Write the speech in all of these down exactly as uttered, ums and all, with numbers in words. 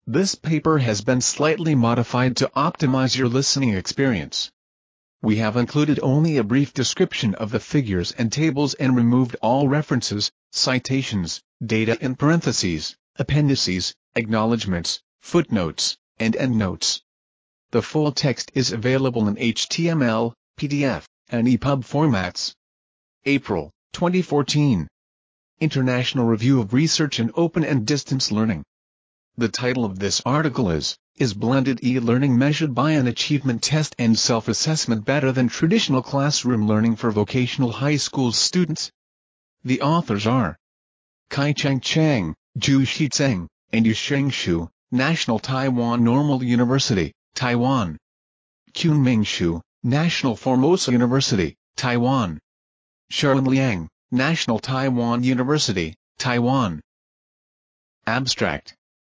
This paper has been slightly modified to optimize your listening experience. We have included only a brief description of the figures and tables and removed all references, citations, data in parentheses, appendices, acknowledgements, footnotes, and endnotes. The full text is available in H T M L, P D F, and E P U B formats. April twenty fourteen. International Review of Research in Open and Distance Learning. The title of this article is, Is Blended E-Learning Measured by an Achievement Test and Self-Assessment Better Than Traditional Classroom Learning for Vocational High School Students? The authors are Kai-Cheng Chang, Zhu Zheng, and Yusheng Xu, National Taiwan Normal University, Taiwan. Qunming Xu, National Formosa University, Taiwan. Sharon Liang, National Taiwan University, Taiwan. Abstract.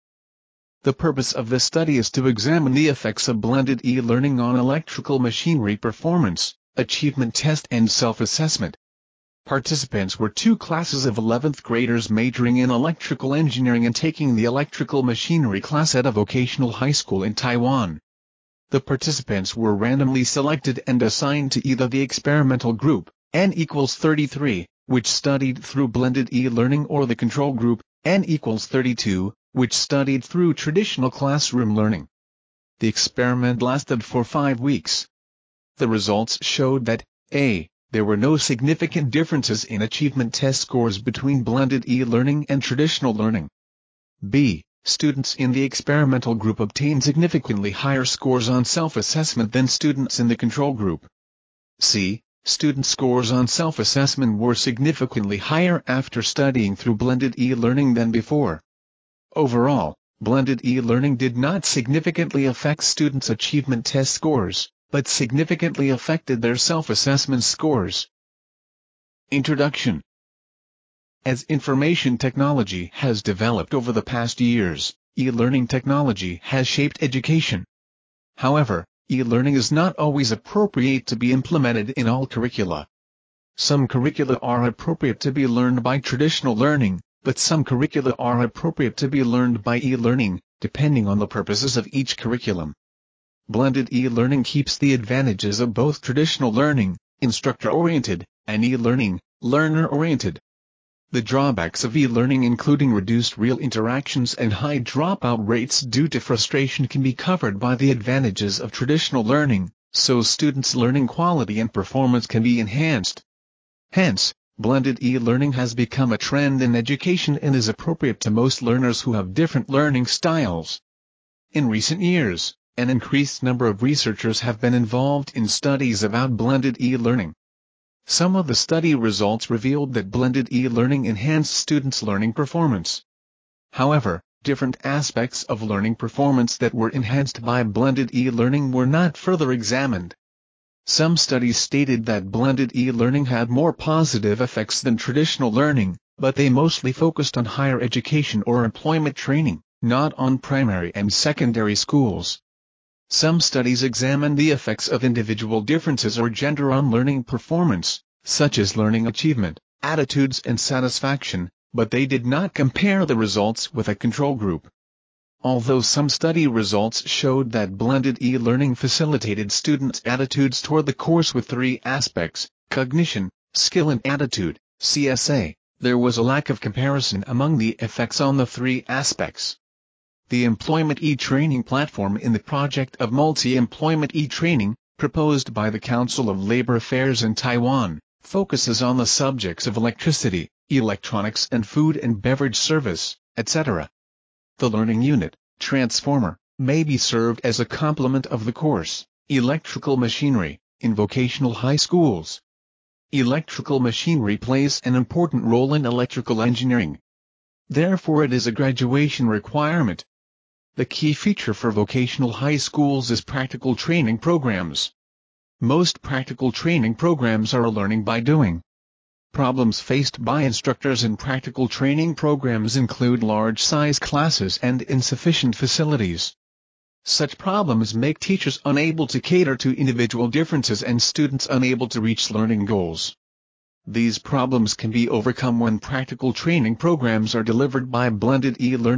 The purpose of this study is to examine the effects of blended e-learning on electrical machinery performance, achievement test and self-assessment. Participants were two classes of eleventh graders majoring in electrical engineering and taking the electrical machinery class at a vocational high school in Taiwan. The participants were randomly selected and assigned to either the experimental group, N equals thirty-three, which studied through blended e-learning, or the control group, N equals thirty-two, which studied through traditional classroom learning. The experiment lasted for five weeks. The results showed that, A. There were no significant differences in achievement test scores between blended e-learning and traditional learning. B. Students in the experimental group obtained significantly higher scores on self-assessment than students in the control group. C. Student scores on self-assessment were significantly higher after studying through blended e-learning than before. Overall, blended e-learning did not significantly affect students' achievement test scores, but significantly affected their self-assessment scores. Introduction. As information technology has developed over the past years, e-learning technology has shaped education. However, e-learning is not always appropriate to be implemented in all curricula. Some curricula are appropriate to be learned by traditional learning, but some curricula are appropriate to be learned by e-learning, depending on the purposes of each curriculum. Blended e-learning keeps the advantages of both traditional learning, instructor-oriented, and e-learning, learner-oriented. The drawbacks of e-learning, including reduced real interactions and high dropout rates due to frustration, can be covered by the advantages of traditional learning, so students' learning quality and performance can be enhanced. Hence, blended e-learning has become a trend in education and is appropriate to most learners who have different learning styles. In recent years, an increased number of researchers have been involved in studies about blended e-learning. Some of the study results revealed that blended e-learning enhanced students' learning performance. However, different aspects of learning performance that were enhanced by blended e-learning were not further examined. Some studies stated that blended e-learning had more positive effects than traditional learning, but they mostly focused on higher education or employment training, not on primary and secondary schools. Some studies examined the effects of individual differences or gender on learning performance, such as learning achievement, attitudes and satisfaction, but they did not compare the results with a control group. Although some study results showed that blended e-learning facilitated students' attitudes toward the course with three aspects, cognition, skill and attitude, C S A, there was a lack of comparison among the effects on the three aspects. The Employment e-Training platform in the project of Multi-Employment e-Training, proposed by the Council of Labor Affairs in Taiwan, focuses on the subjects of electricity, electronics and food and beverage service, et cetera. The learning unit, Transformer, may be served as a complement of the course, Electrical Machinery, in vocational high schools. Electrical machinery plays an important role in electrical engineering. Therefore, it is a graduation requirement. The key feature for vocational high schools is practical training programs. Most practical training programs are learning by doing. Problems faced by instructors in practical training programs include large-size classes and insufficient facilities. Such problems make teachers unable to cater to individual differences and students unable to reach learning goals. These problems can be overcome when practical training programs are delivered by blended e-learning,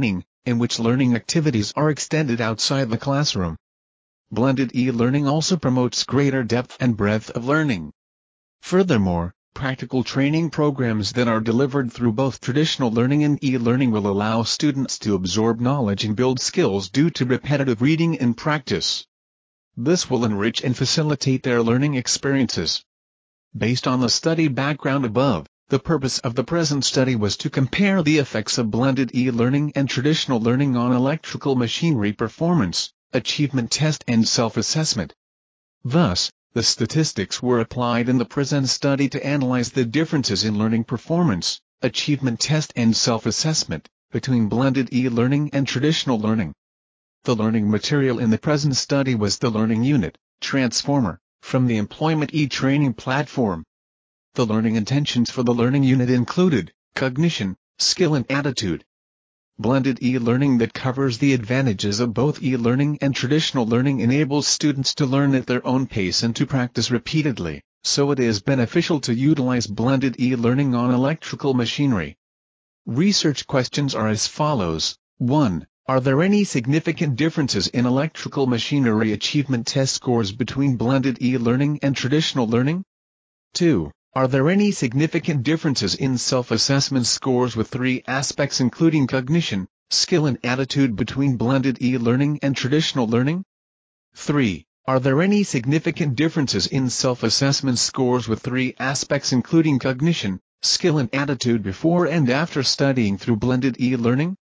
in which learning activities are extended outside the classroom. Blended e-learning also promotes greater depth and breadth of learning. Furthermore, practical training programs that are delivered through both traditional learning and e-learning will allow students to absorb knowledge and build skills due to repetitive reading and practice. This will enrich and facilitate their learning experiences. Based on the study background above, the purpose of the present study was to compare the effects of blended e-learning and traditional learning on electrical machinery performance, achievement test and self-assessment. Thus, the statistics were applied in the present study to analyze the differences in learning performance, achievement test and self-assessment, between blended e-learning and traditional learning. The learning material in the present study was the Learning Unit, Transformer, from the Employment e-Training platform. The learning intentions for the Learning Unit included cognition, skill and attitude. Blended e-learning that covers the advantages of both e-learning and traditional learning enables students to learn at their own pace and to practice repeatedly, so it is beneficial to utilize blended e-learning on electrical machinery. Research questions are as follows. one. Are there any significant differences in electrical machinery achievement test scores between blended e-learning and traditional learning? two. Are there any significant differences in self-assessment scores with three aspects including cognition, skill and attitude between blended e-learning and traditional learning? three. Are there any significant differences in self-assessment scores with three aspects including cognition, skill and attitude before and after studying through blended e-learning?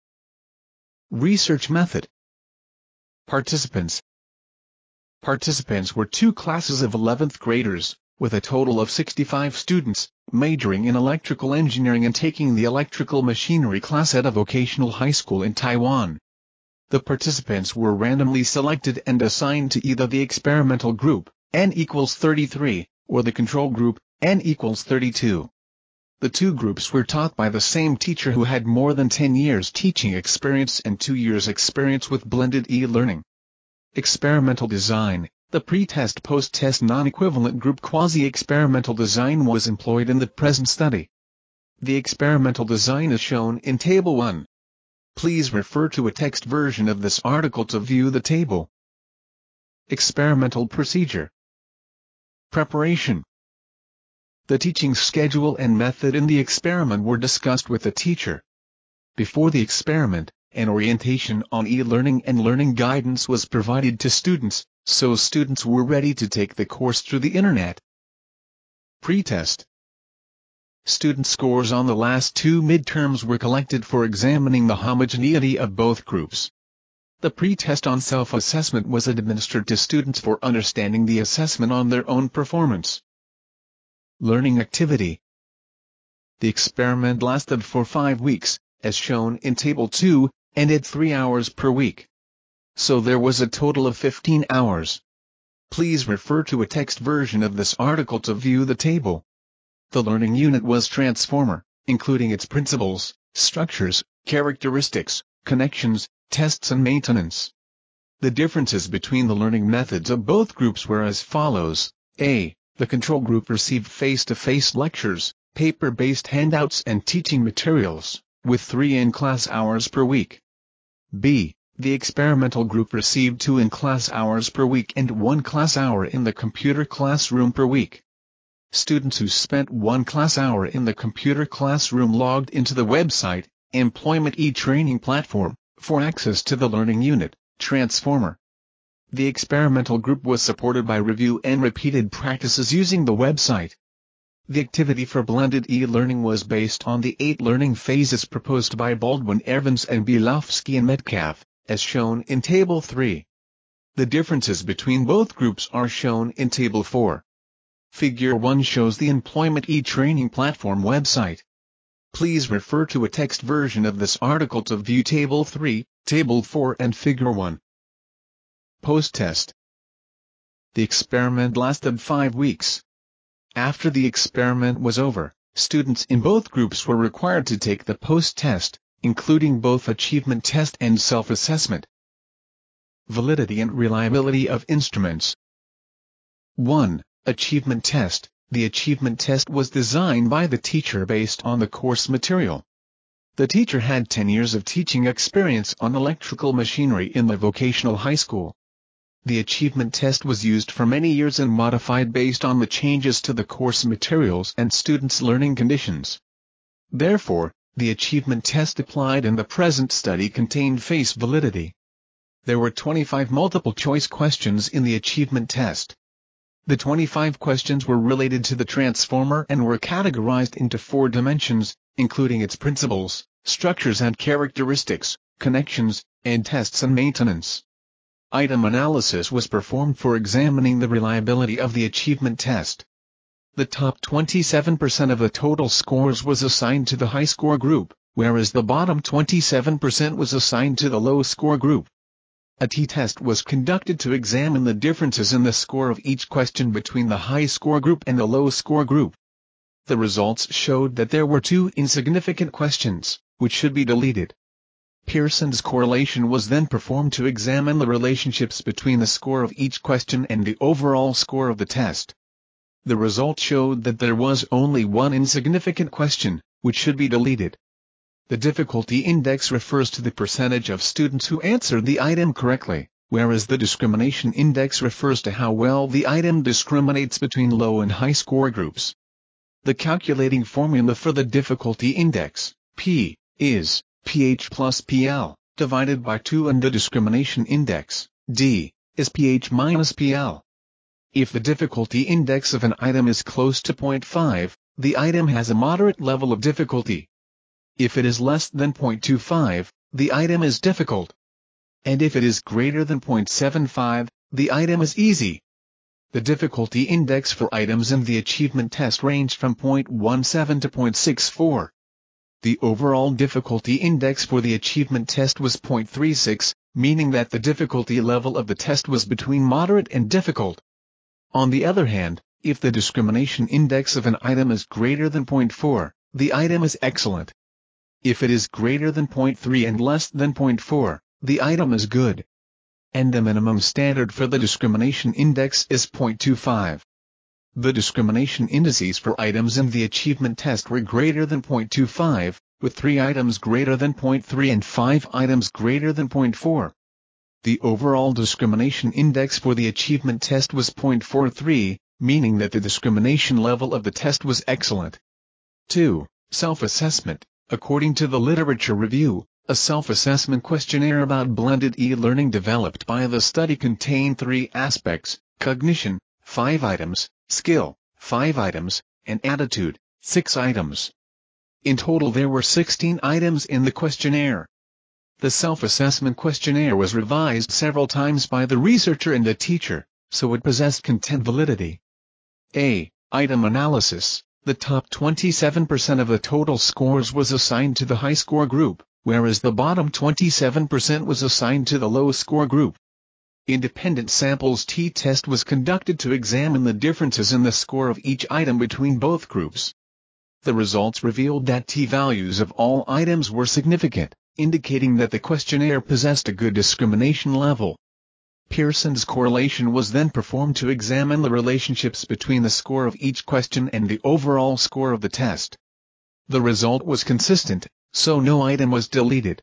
Research method. Participants. Participants were two classes of eleventh graders, with a total of sixty-five students, majoring in electrical engineering and taking the electrical machinery class at a vocational high school in Taiwan. The participants were randomly selected and assigned to either the experimental group, N equals thirty-three, or the control group, N equals thirty-two. The two groups were taught by the same teacher who had more than ten years teaching experience and two years experience with blended e-learning. Experimental design. The pre-test post-test non-equivalent group quasi-experimental design was employed in the present study. The experimental design is shown in Table one. Please refer to a text version of this article to view the table. Experimental procedure. Preparation. The teaching schedule and method in the experiment were discussed with the teacher. Before the experiment, an orientation on e-learning and learning guidance was provided to students, so students were ready to take the course through the internet. Pretest. Student scores on the last two midterms were collected for examining the homogeneity of both groups. The pretest on self-assessment was administered to students for understanding the assessment on their own performance. Learning activity. The experiment lasted for five weeks, as shown in Table two, and at three hours per week. So there was a total of fifteen hours. Please refer to a text version of this article to view the table. The learning unit was Transformer, including its principles, structures, characteristics, connections, tests and maintenance. The differences between the learning methods of both groups were as follows. A. The control group received face-to-face lectures, paper-based handouts and teaching materials, with three in-class hours per week. B. The experimental group received two in-class hours per week and one class hour in the computer classroom per week. Students who spent one class hour in the computer classroom logged into the website, Employment e-Training platform, for access to the learning unit, Transformer. The experimental group was supported by review and repeated practices using the website. The activity for blended e-learning was based on the eight learning phases proposed by Baldwin, Evans and Bielowski and Metcalf, as shown in Table three. The differences between both groups are shown in Table four. Figure one shows the Employment e-Training platform website. Please refer to a text version of this article to view Table three, Table four and Figure one. Post-test. The experiment lasted five weeks. After the experiment was over, students in both groups were required to take the post-test, including both achievement test and self-assessment. Validity and reliability of instruments. one. Achievement test. The achievement test was designed by the teacher based on the course material. The teacher had ten years of teaching experience on electrical machinery in the vocational high school. The achievement test was used for many years and modified based on the changes to the course materials and students' learning conditions. Therefore, the achievement test applied in the present study contained face validity. There were twenty-five multiple-choice questions in the achievement test. The twenty-five questions were related to the transformer and were categorized into four dimensions, including its principles, structures and characteristics, connections, and tests and maintenance. Item analysis was performed for examining the reliability of the achievement test. The top twenty-seven percent of the total scores was assigned to the high score group, whereas the bottom twenty-seven percent was assigned to the low score group. A t-test was conducted to examine the differences in the score of each question between the high score group and the low score group. The results showed that there were two insignificant questions, which should be deleted. Pearson's correlation was then performed to examine the relationships between the score of each question and the overall score of the test. The result showed that there was only one insignificant question, which should be deleted. The difficulty index refers to the percentage of students who answered the item correctly, whereas the discrimination index refers to how well the item discriminates between low and high score groups. The calculating formula for the difficulty index, P, is pH plus P L, divided by two, and the discrimination index, D, is pH minus P L. If the difficulty index of an item is close to zero point five, the item has a moderate level of difficulty. If it is less than zero point two five, the item is difficult. And if it is greater than zero point seven five, the item is easy. The difficulty index for items in the achievement test ranged from zero point one seven to zero point six four. The overall difficulty index for the achievement test was zero point three six, meaning that the difficulty level of the test was between moderate and difficult. On the other hand, if the discrimination index of an item is greater than zero point four, the item is excellent. If it is greater than zero point three and less than zero point four, the item is good. And the minimum standard for the discrimination index is zero point two five. The discrimination indices for items in the achievement test were greater than zero point two five, with three items greater than zero point three and five items greater than zero point four. The overall discrimination index for the achievement test was zero point four three, meaning that the discrimination level of the test was excellent. two. Self-assessment. According to the literature review, a self-assessment questionnaire about blended e-learning developed by the study contained three aspects: cognition, five items, skill, five items, and attitude, six items. In total there were sixteen items in the questionnaire. The self-assessment questionnaire was revised several times by the researcher and the teacher, so it possessed content validity. A. Item analysis. The top twenty-seven percent of the total scores was assigned to the high score group, whereas the bottom twenty-seven percent was assigned to the low score group. Independent samples t-test was conducted to examine the differences in the score of each item between both groups. The results revealed that t-values of all items were significant, indicating that the questionnaire possessed a good discrimination level. Pearson's correlation was then performed to examine the relationships between the score of each question and the overall score of the test. The result was consistent, so no item was deleted.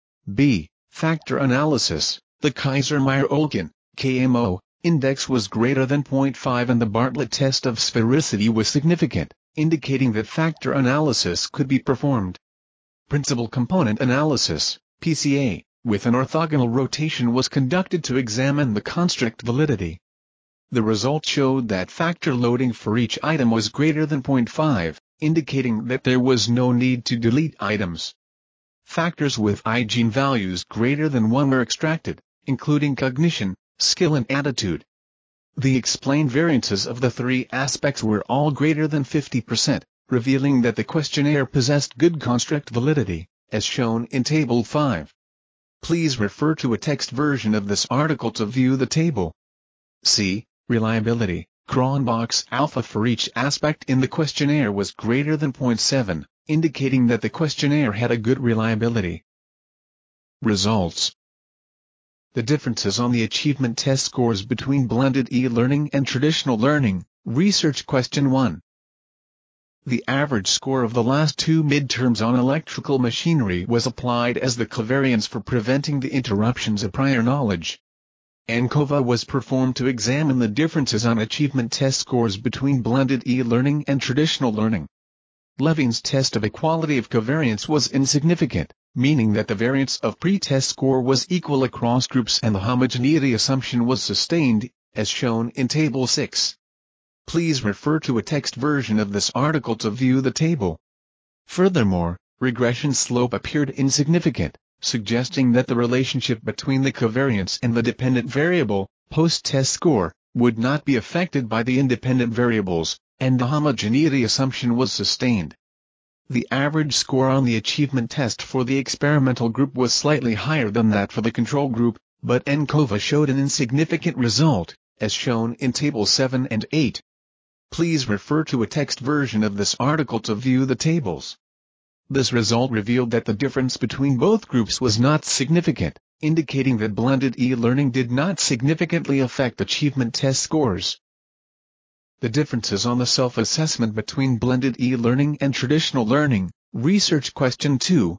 B. Factor analysis. The Kaiser-Meyer-Olkin (K M O) index was greater than zero point five and the Bartlett test of sphericity was significant, indicating that factor analysis could be performed. Principal component analysis (P C A), with an orthogonal rotation was conducted to examine the construct validity. The result showed that factor loading for each item was greater than zero point five, indicating that there was no need to delete items. Factors with eigenvalues values greater than one were extracted, including cognition, skill and attitude. The explained variances of the three aspects were all greater than fifty percent, revealing that the questionnaire possessed good construct validity, as shown in Table five. Please refer to a text version of this article to view the table. C. Reliability. Cronbach's alpha for each aspect in the questionnaire was greater than zero point seven, indicating that the questionnaire had a good reliability. Results. The differences on the achievement test scores between blended e-learning and traditional learning. Research question one. The average score of the last two midterms on electrical machinery was applied as the covariance for preventing the interruptions of prior knowledge. ANCOVA was performed to examine the differences on achievement test scores between blended e-learning and traditional learning. Levine's test of equality of covariance was insignificant, meaning that the variance of pre-test score was equal across groups and the homogeneity assumption was sustained, as shown in Table six. Please refer to a text version of this article to view the table. Furthermore, regression slope appeared insignificant, suggesting that the relationship between the covariance and the dependent variable, post-test score, would not be affected by the independent variables, and the homogeneity assumption was sustained. The average score on the achievement test for the experimental group was slightly higher than that for the control group, but ANCOVA showed an insignificant result, as shown in Table seven and eight. Please refer to a text version of this article to view the tables. This result revealed that the difference between both groups was not significant, indicating that blended e-learning did not significantly affect achievement test scores. The differences on the self-assessment between blended e-learning and traditional learning. Research Question two.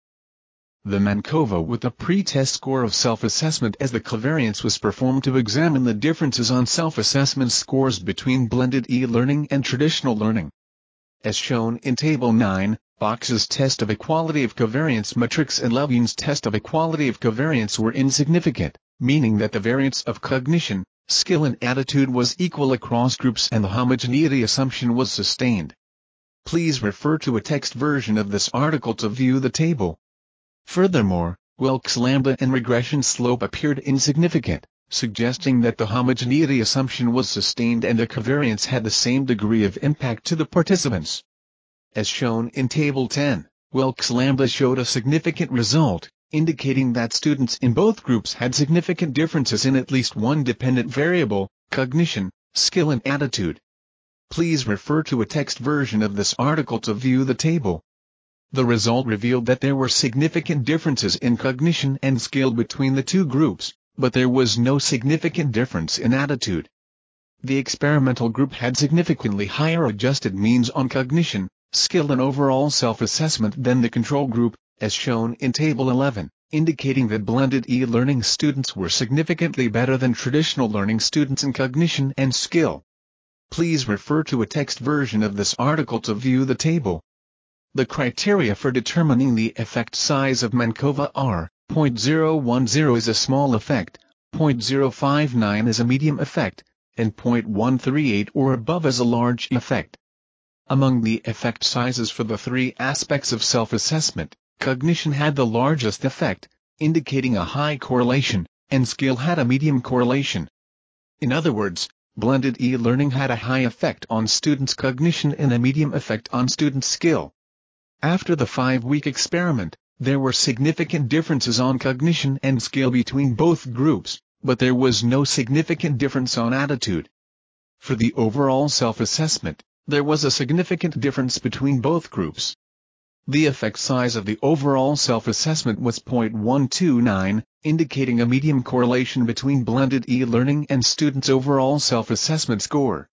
The ANCOVA with a pre-test score of self-assessment as the covariance was performed to examine the differences on self-assessment scores between blended e-learning and traditional learning. As shown in Table nine, Box's test of equality of covariance matrix and Levine's test of equality of covariance were insignificant, meaning that the variance of cognition, skill and attitude was equal across groups and the homogeneity assumption was sustained. Please refer to a text version of this article to view the table. Furthermore, Wilks lambda and regression slope appeared insignificant, suggesting that the homogeneity assumption was sustained and the covariance had the same degree of impact to the participants. As shown in Table ten, Wilks lambda showed a significant result, indicating that students in both groups had significant differences in at least one dependent variable, cognition, skill and attitude. Please refer to a text version of this article to view the table. The result revealed that there were significant differences in cognition and skill between the two groups, but there was no significant difference in attitude. The experimental group had significantly higher adjusted means on cognition, skill and overall self-assessment than the control group, as shown in Table eleven, indicating that blended e-learning students were significantly better than traditional learning students in cognition and skill. Please refer to a text version of this article to view the table. The criteria for determining the effect size of ANCOVA are, zero point zero one zero is a small effect, zero point zero five nine is a medium effect, and zero point one three eight or above is a large effect. Among the effect sizes for the three aspects of self-assessment, cognition had the largest effect, indicating a high correlation, and skill had a medium correlation. In other words, blended e-learning had a high effect on students' cognition and a medium effect on students' skill. After the five-week experiment, there were significant differences on cognition and skill between both groups, but there was no significant difference on attitude. For the overall self-assessment, there was a significant difference between both groups. The effect size of the overall self-assessment was zero point one two nine, indicating a medium correlation between blended e-learning and students' overall self-assessment score.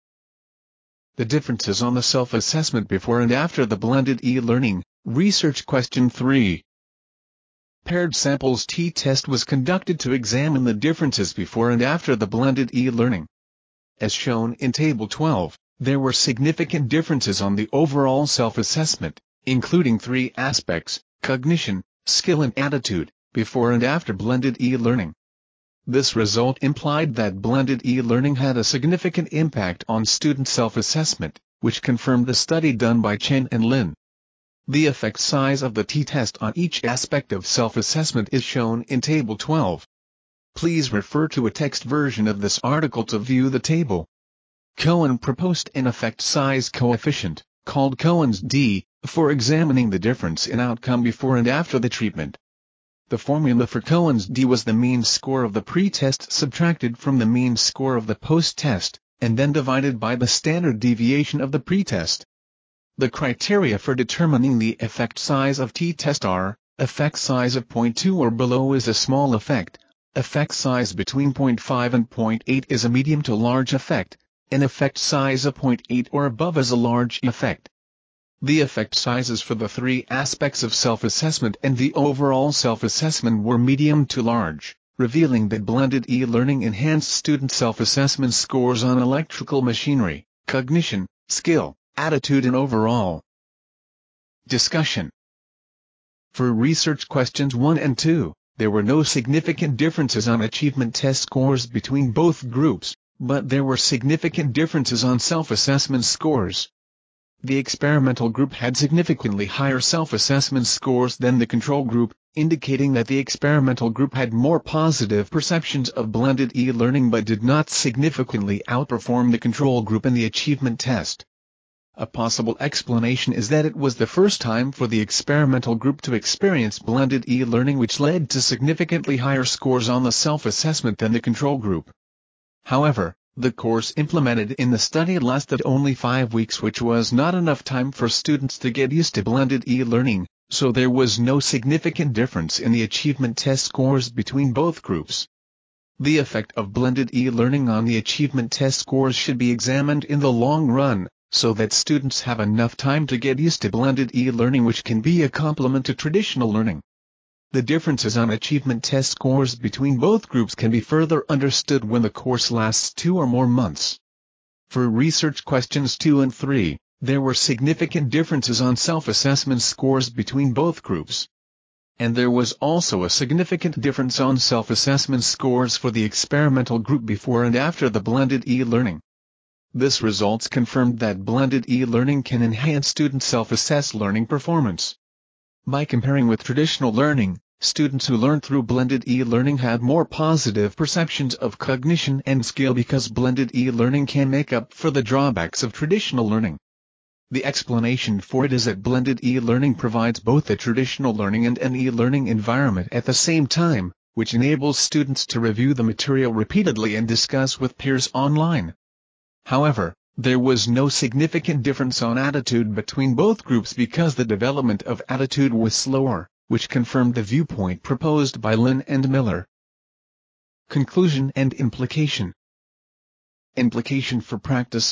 The differences on the self-assessment before and after the blended e-learning. Research Question three. Paired samples t-test was conducted to examine the differences before and after the blended e-learning. As shown in Table twelve, there were significant differences on the overall self-assessment, including three aspects, cognition, skill and attitude, before and after blended e-learning. This result implied that blended e-learning had a significant impact on student self-assessment, which confirmed the study done by Chen and Lin. The effect size of the t-test on each aspect of self-assessment is shown in Table twelve. Please refer to a text version of this article to view the table. Cohen proposed an effect size coefficient, called Cohen's d, for examining the difference in outcome before and after the treatment. The formula for Cohen's d was the mean score of the pre-test subtracted from the mean score of the post-test, and then divided by the standard deviation of the pre-test. The criteria for determining the effect size of t-test are, effect size of zero point two or below is a small effect, effect size between zero point five and zero point eight is a medium to large effect, and effect size of zero point eight or above is a large effect. The effect sizes for the three aspects of self-assessment and the overall self-assessment were medium to large, revealing that blended e-learning enhanced student self-assessment scores on electrical machinery, cognition, skill, attitude and overall. Discussion. For research questions one and two, there were no significant differences on achievement test scores between both groups, but there were significant differences on self-assessment scores. The experimental group had significantly higher self-assessment scores than the control group, indicating that the experimental group had more positive perceptions of blended e-learning but did not significantly outperform the control group in the achievement test. A possible explanation is that it was the first time for the experimental group to experience blended e-learning, which led to significantly higher scores on the self-assessment than the control group. However, the course implemented in the study lasted only five weeks, which was not enough time for students to get used to blended e-learning, so there was no significant difference in the achievement test scores between both groups. The effect of blended e-learning on the achievement test scores should be examined in the long run, so that students have enough time to get used to blended e-learning, which can be a complement to traditional learning. The differences on achievement test scores between both groups can be further understood when the course lasts two or more months. For research questions two and three, there were significant differences on self-assessment scores between both groups. And there was also a significant difference on self-assessment scores for the experimental group before and after the blended e-learning. This results confirmed that blended e-learning can enhance student self-assessed learning performance. By comparing with traditional learning, students who learned through blended e-learning had more positive perceptions of cognition and skill because blended e-learning can make up for the drawbacks of traditional learning. The explanation for it is that blended e-learning provides both a traditional learning and an e-learning environment at the same time, which enables students to review the material repeatedly and discuss with peers online. However, there was no significant difference on attitude between both groups because the development of attitude was slower, which confirmed the viewpoint proposed by Lin and Miller. Conclusion and implication. Implication for practice.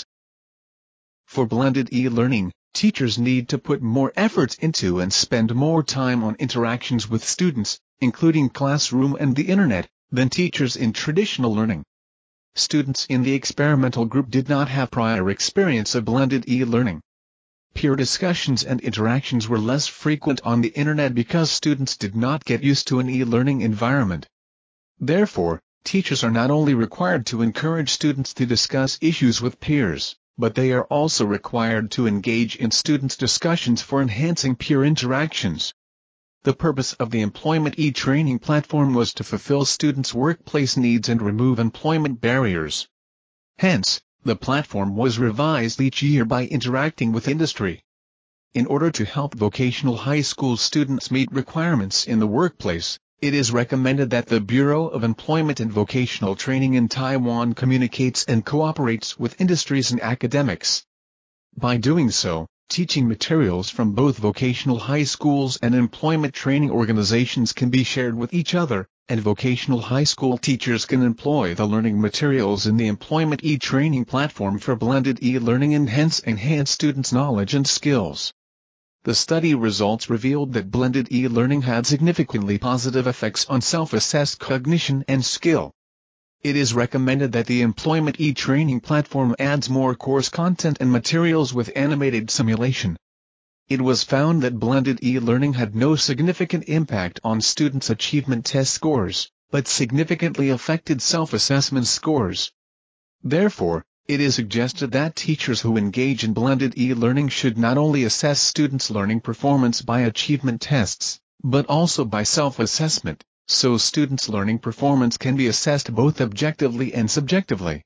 For blended e-learning, teachers need to put more efforts into and spend more time on interactions with students, including classroom and the internet, than teachers in traditional learning. Students in the experimental group did not have prior experience of blended e-learning. Peer discussions and interactions were less frequent on the internet because students did not get used to an e-learning environment. Therefore, teachers are not only required to encourage students to discuss issues with peers, but they are also required to engage in students' discussions for enhancing peer interactions. The purpose of the Employment e-Training platform was to fulfill students' workplace needs and remove employment barriers. Hence, the platform was revised each year by interacting with industry. In order to help vocational high school students meet requirements in the workplace, it is recommended that the Bureau of Employment and Vocational Training in Taiwan communicates and cooperates with industries and academics. By doing so, teaching materials from both vocational high schools and employment training organizations can be shared with each other, and vocational high school teachers can employ the learning materials in the Employment e-Training platform for blended e-learning and hence enhance students' knowledge and skills. The study results revealed that blended e-learning had significantly positive effects on self-assessed cognition and skill. It is recommended that the Employment e-Training platform adds more course content and materials with animated simulation. It was found that blended e-learning had no significant impact on students' achievement test scores, but significantly affected self-assessment scores. Therefore, it is suggested that teachers who engage in blended e-learning should not only assess students' learning performance by achievement tests, but also by self-assessment, so students' learning performance can be assessed both objectively and subjectively.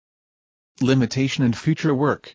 Limitation and future work.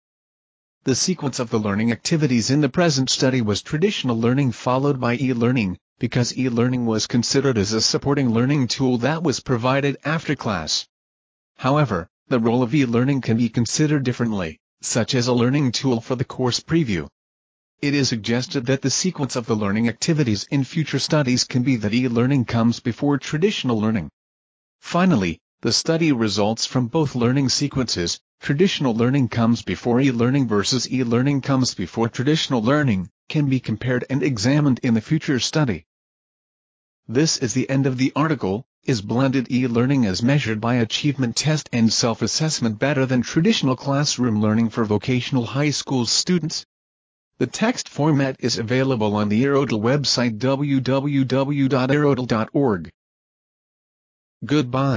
The sequence of the learning activities in the present study was traditional learning followed by e-learning, because e-learning was considered as a supporting learning tool that was provided after class. However, the role of e-learning can be considered differently, such as a learning tool for the course preview. It is suggested that the sequence of the learning activities in future studies can be that e-learning comes before traditional learning. Finally, the The study results from both learning sequences. Traditional learning comes before e-learning versus e-learning comes before traditional learning, can be compared and examined in the future study. This is the end of the article. Is blended e-learning as measured by achievement test and self-assessment better than traditional classroom learning for vocational high school students? The text format is available on the Aerodel website w w w dot aerodel dot org. Goodbye.